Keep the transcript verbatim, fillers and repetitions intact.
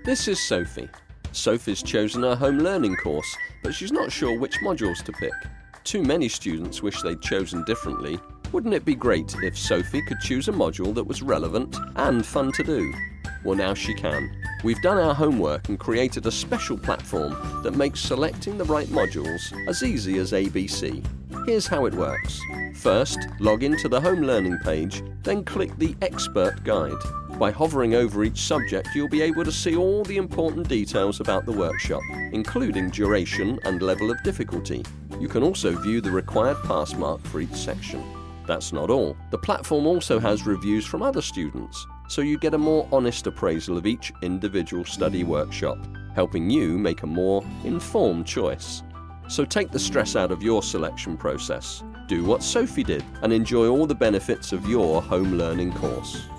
This is Sophie. Sophie's chosen her home learning course, but she's not sure which modules to pick. Too many students wish they'd chosen differently. Wouldn't it be great if Sophie could choose a module that was relevant and fun to do? Well, now she can. We've done our homework and created a special platform that makes selecting the right modules as easy as A B C. Here's how it works. First, log into the home learning page, then click the Expert Guide. By hovering over each subject, you'll be able to see all the important details about the workshop, including duration and level of difficulty. You can also view the required pass mark for each section. That's not all. The platform also has reviews from other students, so you get a more honest appraisal of each individual study workshop, helping you make a more informed choice. So take the stress out of your selection process. Do what Sophie did and enjoy all the benefits of your home learning course.